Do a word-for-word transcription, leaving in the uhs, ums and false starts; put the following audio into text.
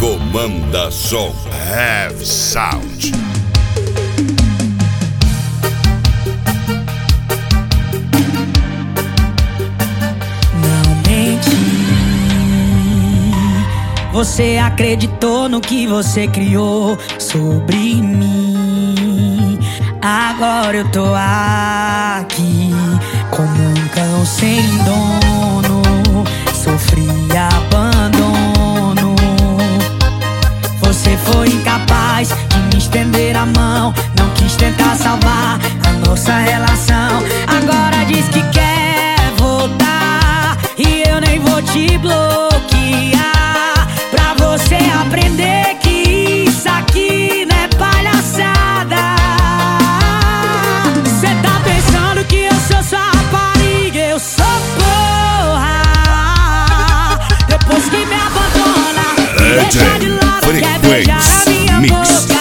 comanda som Have Sound. Não menti, você acreditou no que você criou sobre mim. Agora eu tô aqui como um cão sem dono, sofri abandono. Você foi incapaz de me estender a mão, não quis tentar salvar a nossa relação. Agora diz que quer voltar e eu nem vou te bloquear, pra você aprender que isso aqui não é palhaçada. Cê tá pensando que eu sou sua rapariga, eu sou porra. Depois que me abandona, me deixa de lado, quer beijar a minha boca.